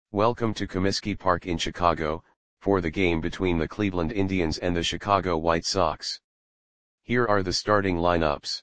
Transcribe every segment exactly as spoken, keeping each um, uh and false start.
Welcome to Comiskey Park in Chicago, for the game between the Cleveland Indians and the Chicago White Sox. Here are the starting lineups.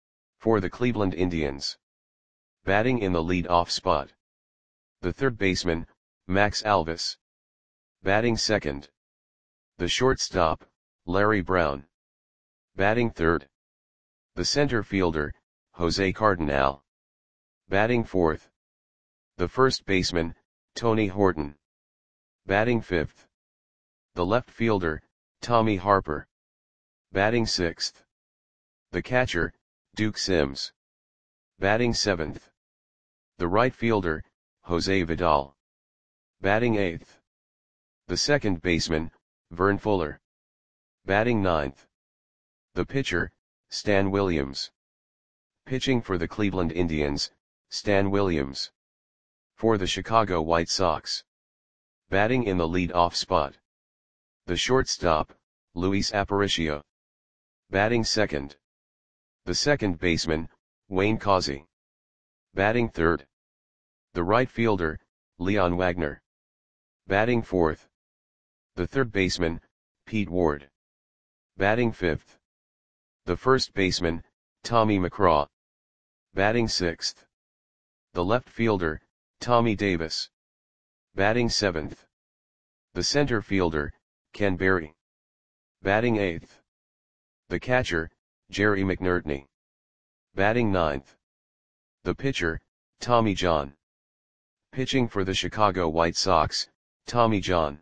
For the Cleveland Indians. Batting in the lead-off spot. The third baseman, Max Alvis. Batting second. The shortstop, Larry Brown. Batting third. The center fielder, Jose Cardenal. Batting fourth. The first baseman, Tony Horton. Batting fifth. The left fielder, Tommy Harper. Batting sixth. The catcher, Duke Sims. Batting seventh. The right fielder, Jose Vidal. Batting eighth. The second baseman, Vern Fuller. Batting ninth. The pitcher, Stan Williams. Pitching for the Cleveland Indians, Stan Williams. For the Chicago White Sox. Batting in the lead-off spot. The shortstop, Luis Aparicio. Batting second. The second baseman, Wayne Causey. Batting third. The right fielder, Leon Wagner. Batting fourth. The third baseman, Pete Ward. Batting fifth. The first baseman, Tommy McCraw. Batting sixth. The left fielder, Tommy Davis. Batting seventh. The center fielder, Ken Berry. Batting eighth. The catcher, Jerry McNertney. Batting ninth. The pitcher, Tommy John. Pitching for the Chicago White Sox, Tommy John.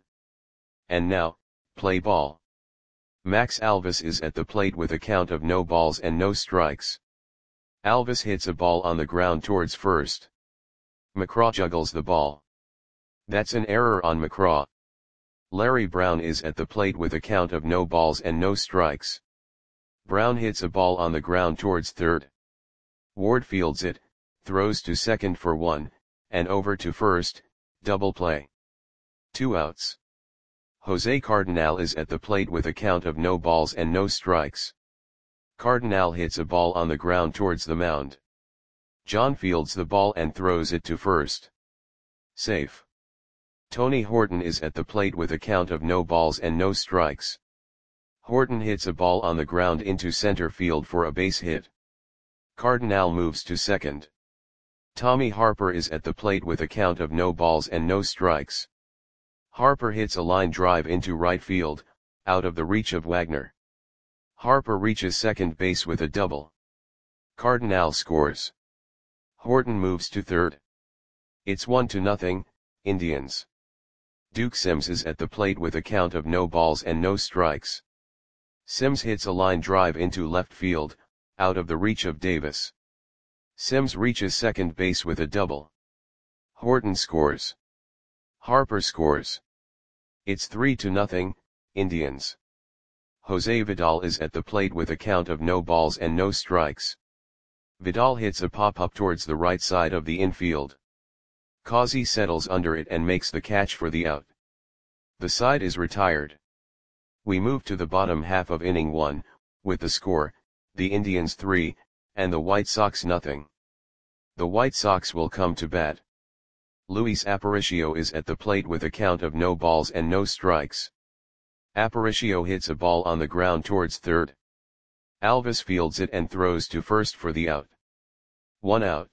And now, play ball. Max Alvis is at the plate with a count of no balls and no strikes. Alvis hits a ball on the ground towards first. McCraw juggles the ball. That's an error on McCraw. Larry Brown is at the plate with a count of no balls and no strikes. Brown hits a ball on the ground towards third. Ward fields it, throws to second for one, and over to first, double play. Two outs. Jose Cardenal is at the plate with a count of no balls and no strikes. Cardenal hits a ball on the ground towards the mound. John fields the ball and throws it to first. Safe. Tony Horton is at the plate with a count of no balls and no strikes. Horton hits a ball on the ground into center field for a base hit. Cardenal moves to second. Tommy Harper is at the plate with a count of no balls and no strikes. Harper hits a line drive into right field, out of the reach of Wagner. Harper reaches second base with a double. Cardenal scores. Horton moves to third. It's one to nothing, Indians. Duke Sims is at the plate with a count of no balls and no strikes. Sims hits a line drive into left field, out of the reach of Davis. Sims reaches second base with a double. Horton scores. Harper scores. It's three to nothing, Indians. Jose Vidal is at the plate with a count of no balls and no strikes. Vidal hits a pop-up towards the right side of the infield. Causey settles under it and makes the catch for the out. The side is retired. We move to the bottom half of inning one, with the score, the Indians three, and the White Sox nothing. The White Sox will come to bat. Luis Aparicio is at the plate with a count of no balls and no strikes. Aparicio hits a ball on the ground towards third. Alvis fields it and throws to first for the out. One out.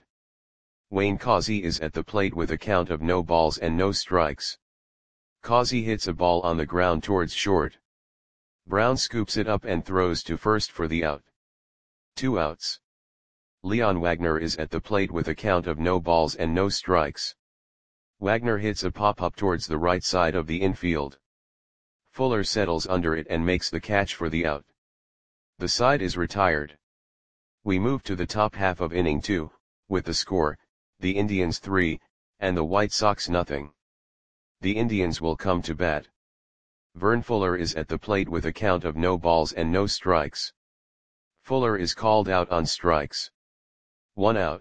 Wayne Causey is at the plate with a count of no balls and no strikes. Causey hits a ball on the ground towards short. Brown scoops it up and throws to first for the out. Two outs. Leon Wagner is at the plate with a count of no balls and no strikes. Wagner hits a pop-up towards the right side of the infield. Fuller settles under it and makes the catch for the out. The side is retired. We move to the top half of inning two, with the score, the Indians three, and the White Sox nothing. The Indians will come to bat. Vern Fuller is at the plate with a count of no balls and no strikes. Fuller is called out on strikes. One out.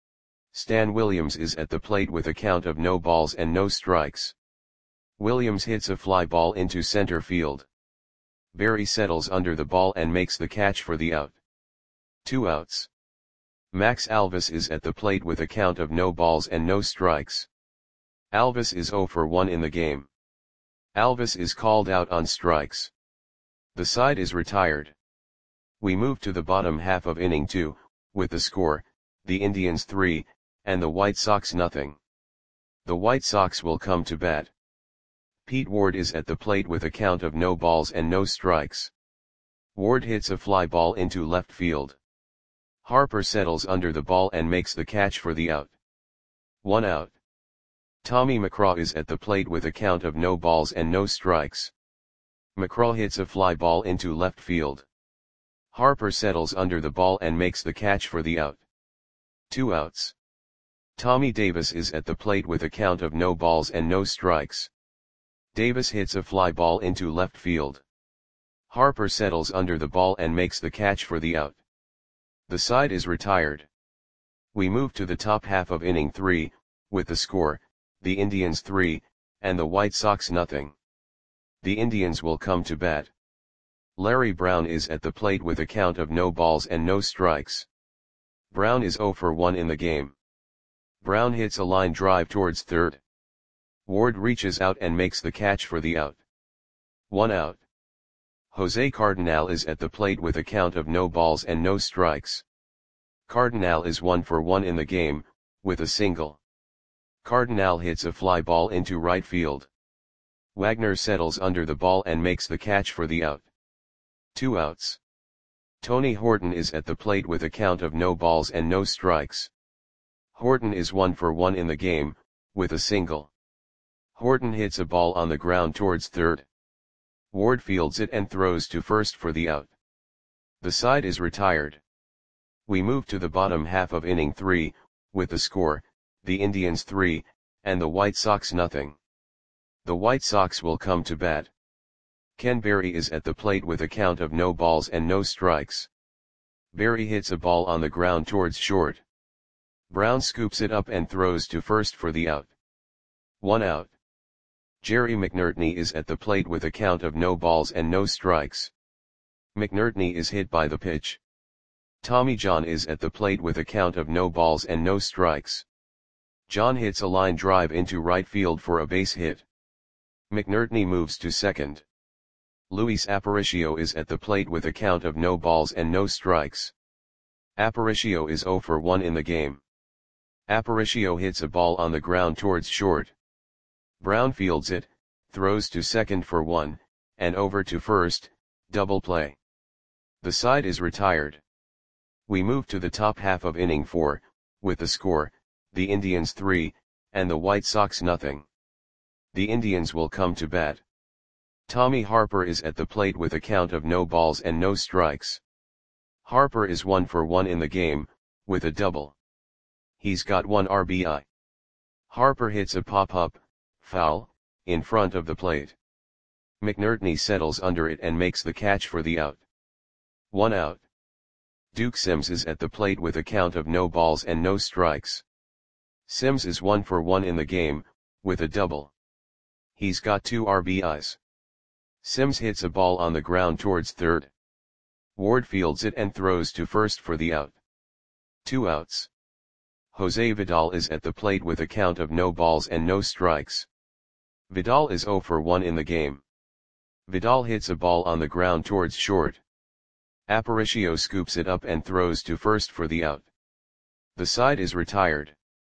Stan Williams is at the plate with a count of no balls and no strikes. Williams hits a fly ball into center field. Berry settles under the ball and makes the catch for the out. Two outs. Max Alvis is at the plate with a count of no balls and no strikes. Alvis is zero for one in the game. Alvis is called out on strikes. The side is retired. We move to the bottom half of inning two, with the score, the Indians three, and the White Sox nothing. The White Sox will come to bat. Pete Ward is at the plate with a count of no balls and no strikes. Ward hits a fly ball into left field. Harper settles under the ball and makes the catch for the out. One out. Tommy McCraw is at the plate with a count of no balls and no strikes. McCraw hits a fly ball into left field. Harper settles under the ball and makes the catch for the out. Two outs. Tommy Davis is at the plate with a count of no balls and no strikes. Davis hits a fly ball into left field. Harper settles under the ball and makes the catch for the out. The side is retired. We move to the top half of inning three, with the score, the Indians three, and the White Sox nothing. The Indians will come to bat. Larry Brown is at the plate with a count of no balls and no strikes. Brown is zero for one in the game. Brown hits a line drive towards third. Ward reaches out and makes the catch for the out. One out. Jose Cardenal is at the plate with a count of no balls and no strikes. Cardenal is one for one in the game, with a single. Cardenal hits a fly ball into right field. Wagner settles under the ball and makes the catch for the out. Two outs. Tony Horton is at the plate with a count of no balls and no strikes. Horton is one for one in the game, with a single. Horton hits a ball on the ground towards third. Ward fields it and throws to first for the out. The side is retired. We move to the bottom half of inning three, with the score, the Indians three, and the White Sox nothing. The White Sox will come to bat. Ken Berry is at the plate with a count of no balls and no strikes. Berry hits a ball on the ground towards short. Brown scoops it up and throws to first for the out. One out. Jerry McNertney is at the plate with a count of no balls and no strikes. McNertney is hit by the pitch. Tommy John is at the plate with a count of no balls and no strikes. John hits a line drive into right field for a base hit. McNertney moves to second. Luis Aparicio is at the plate with a count of no balls and no strikes. Aparicio is zero for one in the game. Aparicio hits a ball on the ground towards short. Brown fields it, throws to second for one, and over to first, double play. The side is retired. We move to the top half of inning four, with the score, the Indians three, and the White Sox nothing. The Indians will come to bat. Tommy Harper is at the plate with a count of no balls and no strikes. Harper is one for one in the game, with a double. He's got one R B I. Harper hits a pop-up, foul, in front of the plate. McNertney settles under it and makes the catch for the out. One out. Duke Sims is at the plate with a count of no balls and no strikes. Sims is one for one in the game, with a double. He's got two R B Is. Sims hits a ball on the ground towards third. Ward fields it and throws to first for the out. Two outs. Jose Vidal is at the plate with a count of no balls and no strikes. Vidal is zero for one in the game. Vidal hits a ball on the ground towards short. Aparicio scoops it up and throws to first for the out. The side is retired.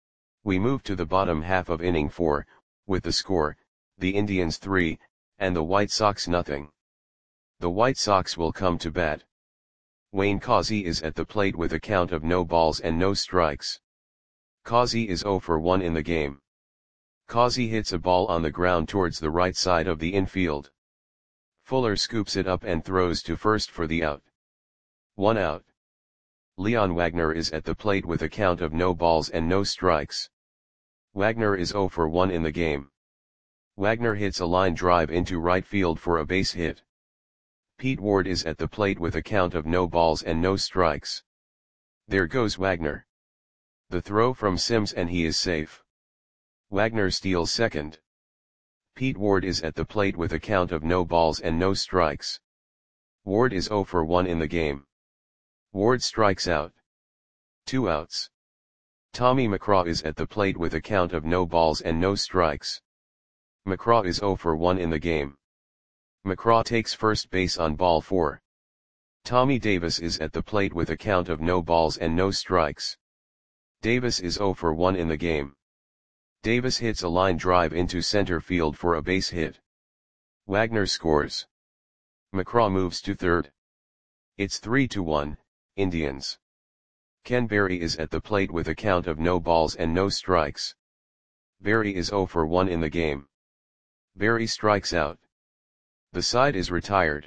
We move to the bottom half of inning four, with the score, the Indians three, and the White Sox nothing. The White Sox will come to bat. Wayne Causey is at the plate with a count of no balls and no strikes. Causey is zero for one in the game. Causey hits a ball on the ground towards the right side of the infield. Fuller scoops it up and throws to first for the out. One out. Leon Wagner is at the plate with a count of no balls and no strikes. Wagner is zero for one in the game. Wagner hits a line drive into right field for a base hit. Pete Ward is at the plate with a count of no balls and no strikes. There goes Wagner. The throw from Sims and he is safe. Wagner steals second. Pete Ward is at the plate with a count of no balls and no strikes. Ward is zero for one in the game. Ward strikes out. Two outs. Tommy McGraw is at the plate with a count of no balls and no strikes. McGraw is zero for one in the game. McGraw takes first base on ball four. Tommy Davis is at the plate with a count of no balls and no strikes. Davis is zero for one in the game. Davis hits a line drive into center field for a base hit. Wagner scores. McGraw moves to third. It's three to one, Indians. Ken Berry is at the plate with a count of no balls and no strikes. Berry is zero for one in the game. Berry strikes out. The side is retired.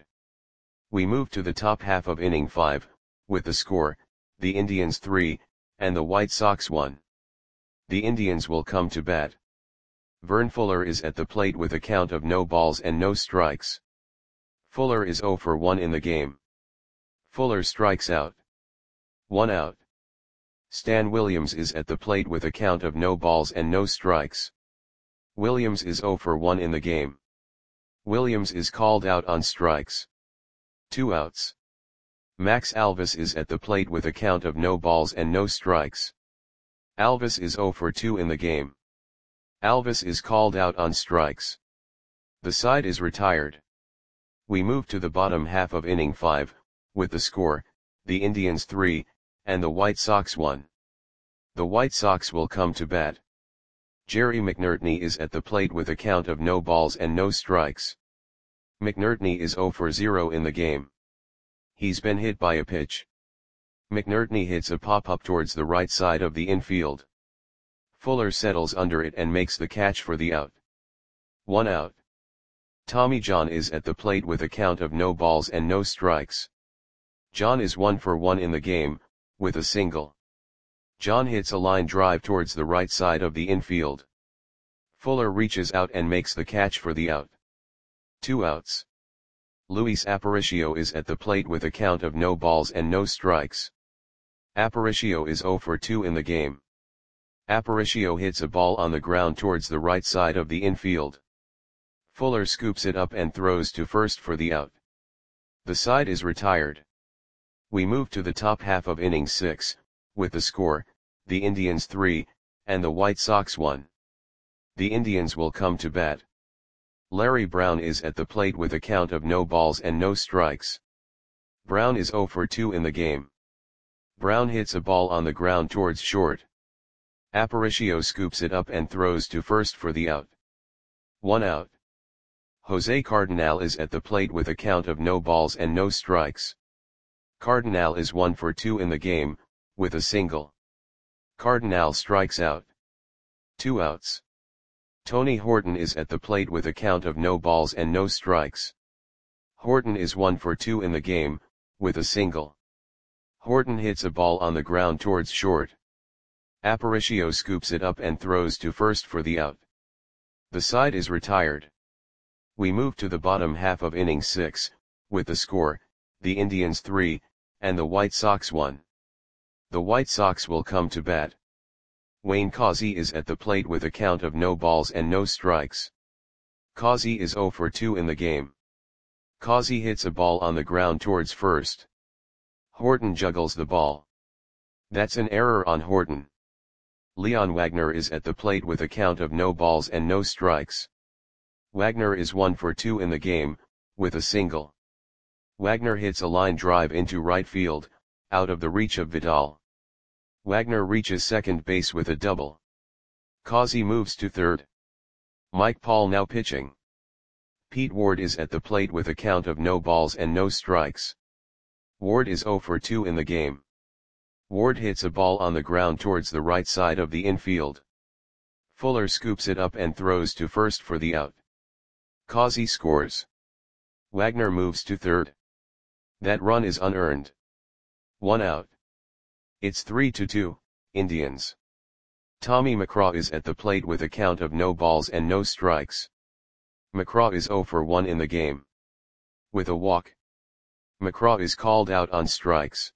We move to the top half of inning five, with the score, the Indians three, and the White Sox one. The Indians will come to bat. Vern Fuller is at the plate with a count of no balls and no strikes. Fuller is zero for one in the game. Fuller strikes out. One out. Stan Williams is at the plate with a count of no balls and no strikes. Williams is zero for one in the game. Williams is called out on strikes. Two outs. Max Alvis is at the plate with a count of no balls and no strikes. Alvis is zero for two in the game. Alvis is called out on strikes. The side is retired. We move to the bottom half of inning five, with the score, the Indians three, and the White Sox one. The White Sox will come to bat. Jerry McNertney is at the plate with a count of no balls and no strikes. McNertney is zero for zero in the game. He's been hit by a pitch. McNertney hits a pop-up towards the right side of the infield. Fuller settles under it and makes the catch for the out. One out. Tommy John is at the plate with a count of no balls and no strikes. John is one for one in the game, with a single. John hits a line drive towards the right side of the infield. Fuller reaches out and makes the catch for the out. Two outs. Luis Aparicio is at the plate with a count of no balls and no strikes. Aparicio is zero for two in the game. Aparicio hits a ball on the ground towards the right side of the infield. Fuller scoops it up and throws to first for the out. The side is retired. We move to the top half of inning six, with the score, the Indians three, and the White Sox one. The Indians will come to bat. Larry Brown is at the plate with a count of no balls and no strikes. Brown is zero for two in the game. Brown hits a ball on the ground towards short. Aparicio scoops it up and throws to first for the out. One out. Jose Cardenal is at the plate with a count of no balls and no strikes. Cardenal is one for two in the game, with a single. Cardenal strikes out. Two outs. Tony Horton is at the plate with a count of no balls and no strikes. Horton is one for two in the game, with a single. Horton hits a ball on the ground towards short. Aparicio scoops it up and throws to first for the out. The side is retired. We move to the bottom half of inning six, with the score, the Indians three, and the White Sox one. The White Sox will come to bat. Wayne Causey is at the plate with a count of no balls and no strikes. Causey is zero for two in the game. Causey hits a ball on the ground towards first. Horton juggles the ball. That's an error on Horton. Leon Wagner is at the plate with a count of no balls and no strikes. Wagner is one for two in the game, with a single. Wagner hits a line drive into right field, out of the reach of Vidal. Wagner reaches second base with a double. Causey moves to third. Mike Paul now pitching. Pete Ward is at the plate with a count of no balls and no strikes. Ward is zero for two in the game. Ward hits a ball on the ground towards the right side of the infield. Fuller scoops it up and throws to first for the out. Causey scores. Wagner moves to third. That run is unearned. One out. It's three to two, Indians. Tommy McGraw is at the plate with a count of no balls and no strikes. McGraw is zero for one in the game. With a walk. McGraw is called out on strikes.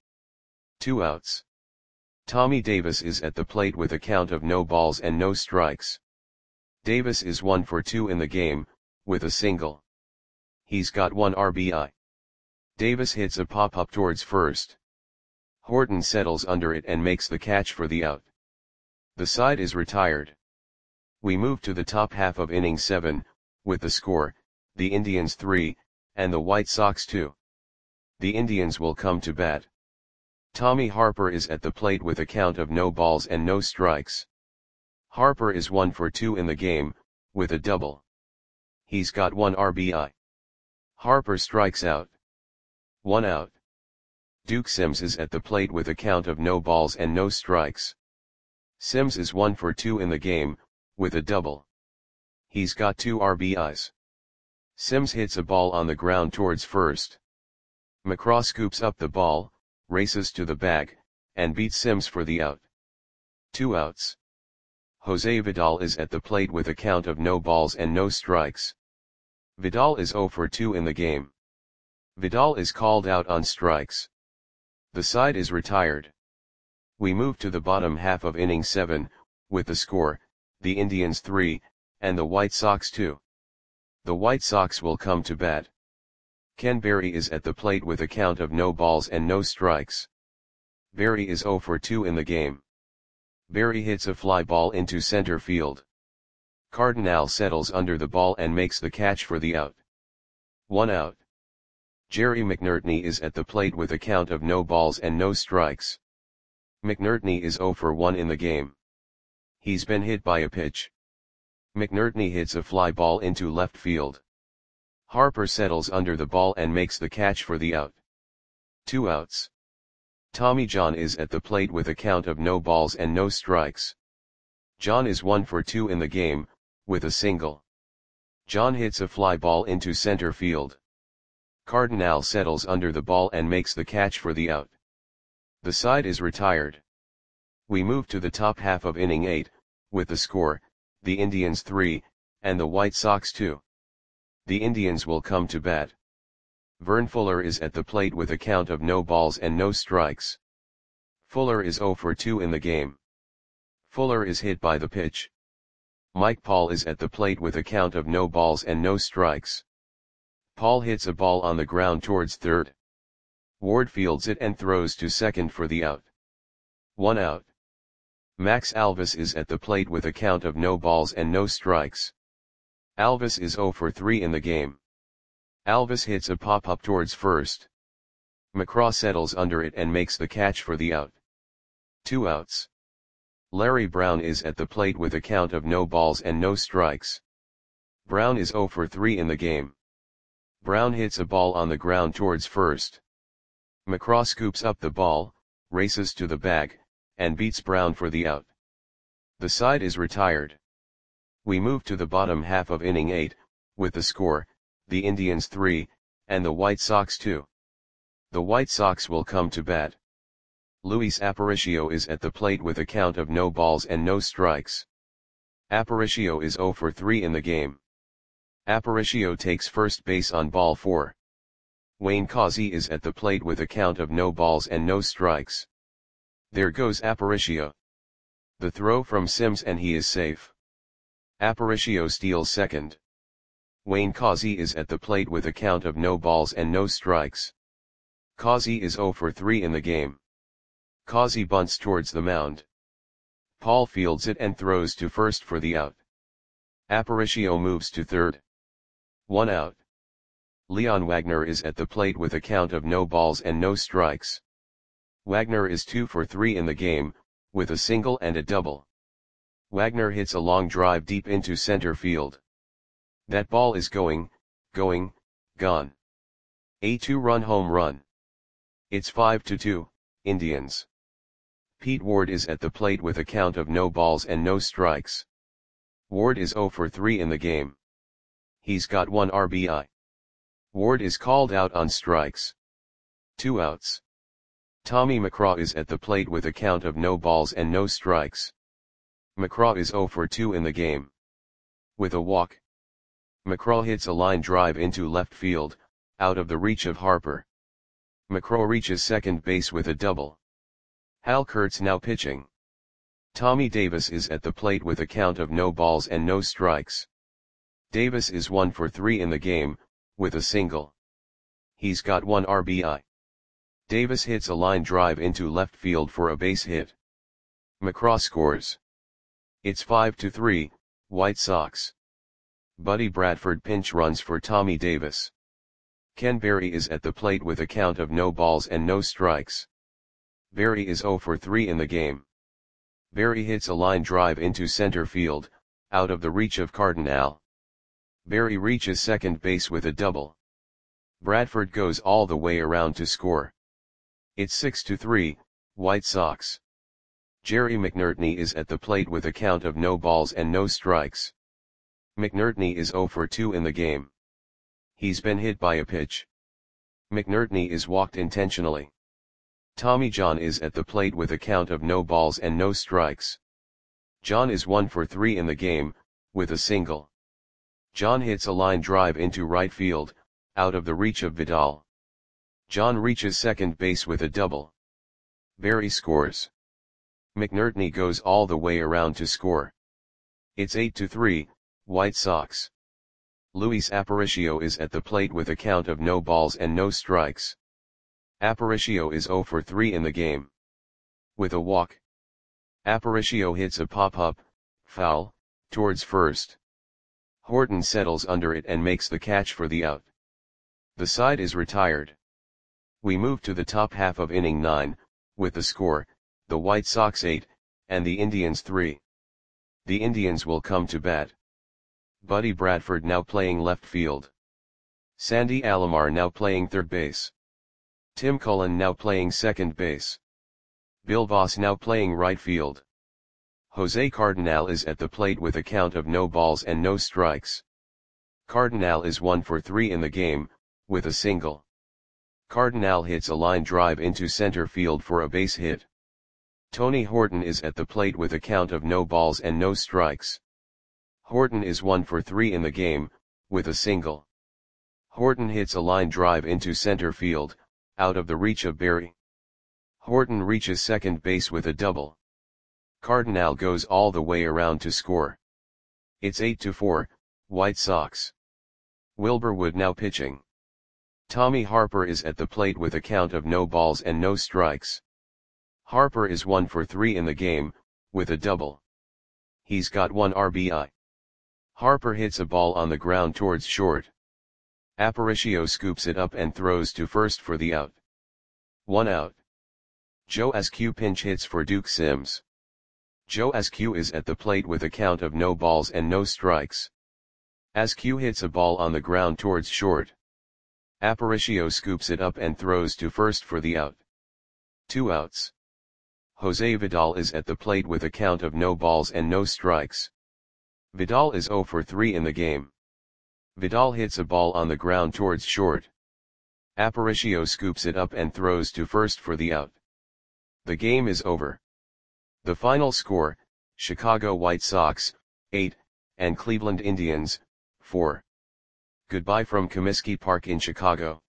Two outs. Tommy Davis is at the plate with a count of no balls and no strikes. Davis is one for two in the game, with a single. He's got one R B I. Davis hits a pop-up towards first. Horton settles under it and makes the catch for the out. The side is retired. We move to the top half of inning seven, with the score, the Indians three, and the White Sox two. The Indians will come to bat. Tommy Harper is at the plate with a count of no balls and no strikes. Harper is one for two in the game, with a double. He's got one R B I. Harper strikes out. One out. Duke Sims is at the plate with a count of no balls and no strikes. Sims is one for two in the game, with a double. He's got two R B Is. Sims hits a ball on the ground towards first. McCraw scoops up the ball, races to the bag, and beats Sims for the out. Two outs. Jose Vidal is at the plate with a count of no balls and no strikes. Vidal is zero for two in the game. Vidal is called out on strikes. The side is retired. We move to the bottom half of inning seven, with the score, the Indians three, and the White Sox two. The White Sox will come to bat. Ken Berry is at the plate with a count of no balls and no strikes. Berry is zero for two in the game. Berry hits a fly ball into center field. Cardinal settles under the ball and makes the catch for the out. One out. Jerry McNertney is at the plate with a count of no balls and no strikes. McNertney is zero for one in the game. He's been hit by a pitch. McNertney hits a fly ball into left field. Harper settles under the ball and makes the catch for the out. Two outs. Tommy John is at the plate with a count of no balls and no strikes. John is one for two in the game, with a single. John hits a fly ball into center field. Cardinal settles under the ball and makes the catch for the out. The side is retired. We move to the top half of inning eight, with the score, the Indians three, and the White Sox two. The Indians will come to bat. Vern Fuller is at the plate with a count of no balls and no strikes. Fuller is zero for two in the game. Fuller is hit by the pitch. Mike Paul is at the plate with a count of no balls and no strikes. Paul hits a ball on the ground towards third. Ward fields it and throws to second for the out. One out. Max Alvis is at the plate with a count of no balls and no strikes. Alvis is zero for three in the game. Alvis hits a pop-up towards first. McCraw settles under it and makes the catch for the out. Two outs. Larry Brown is at the plate with a count of no balls and no strikes. Brown is zero for three in the game. Brown hits a ball on the ground towards first. McCraw scoops up the ball, races to the bag, and beats Brown for the out. The side is retired. We move to the bottom half of inning eight, with the score, the Indians three, and the White Sox two. The White Sox will come to bat. Luis Aparicio is at the plate with a count of no balls and no strikes. Aparicio is zero for three in the game. Aparicio takes first base on ball four. Wayne Causey is at the plate with a count of no balls and no strikes. There goes Aparicio. The throw from Sims and he is safe. Aparicio steals second. Wayne Causey is at the plate with a count of no balls and no strikes. Causey is zero for three in the game. Causey bunts towards the mound. Paul fields it and throws to first for the out. Aparicio moves to third. One out. Leon Wagner is at the plate with a count of no balls and no strikes. Wagner is two for three in the game, with a single and a double. Wagner hits a long drive deep into center field. That ball is going, going, gone. A two-run home run. It's five to two, Indians. Pete Ward is at the plate with a count of no balls and no strikes. Ward is zero for three in the game. He's got one R B I. Ward is called out on strikes. Two outs. Tommy McCraw is at the plate with a count of no balls and no strikes. McCraw is zero for two in the game. With a walk. McCraw hits a line drive into left field, out of the reach of Harper. McCraw reaches second base with a double. Hal Kurtz now pitching. Tommy Davis is at the plate with a count of no balls and no strikes. Davis is one for three in the game, with a single. He's got one R B I. Davis hits a line drive into left field for a base hit. McCraw scores. It's five to three, White Sox. Buddy Bradford pinch runs for Tommy Davis. Ken Berry is at the plate with a count of no balls and no strikes. Berry is oh for three in the game. Berry hits a line drive into center field, out of the reach of Cardinal. Berry reaches second base with a double. Bradford goes all the way around to score. It's six to three, White Sox. Jerry McNertney is at the plate with a count of no balls and no strikes. McNertney is oh for two in the game. He's been hit by a pitch. McNertney is walked intentionally. Tommy John is at the plate with a count of no balls and no strikes. John is one for three in the game, with a single. John hits a line drive into right field, out of the reach of Vidal. John reaches second base with a double. Berry scores. McNertney goes all the way around to score. It's eight to three, White Sox. Luis Aparicio is at the plate with a count of no balls and no strikes. Aparicio is oh for three in the game. With a walk. Aparicio hits a pop-up, foul, towards first. Horton settles under it and makes the catch for the out. The side is retired. We move to the top half of inning nine, with the score, the White Sox eight, and the Indians three. The Indians will come to bat. Buddy Bradford now playing left field. Sandy Alomar now playing third base. Tim Cullen now playing second base. Bill Voss now playing right field. Jose Cardinal is at the plate with a count of no balls and no strikes. Cardinal is one for three in the game, with a single. Cardinal hits a line drive into center field for a base hit. Tony Horton is at the plate with a count of no balls and no strikes. Horton is one for three in the game, with a single. Horton hits a line drive into center field, out of the reach of Berry. Horton reaches second base with a double. Cardinal goes all the way around to score. It's eight to four, White Sox. Wilbur Wood now pitching. Tommy Harper is at the plate with a count of no balls and no strikes. Harper is one for three in the game, with a double. He's got one R B I. Harper hits a ball on the ground towards short. Aparicio scoops it up and throws to first for the out. One out. Joe Askew pinch hits for Duke Sims. Joe Askew is at the plate with a count of no balls and no strikes. Askew hits a ball on the ground towards short. Aparicio scoops it up and throws to first for the out. Two outs. Jose Vidal is at the plate with a count of no balls and no strikes. Vidal is oh for three in the game. Vidal hits a ball on the ground towards short. Aparicio scoops it up and throws to first for the out. The game is over. The final score, Chicago White Sox, eight, and Cleveland Indians, four. Goodbye from Comiskey Park in Chicago.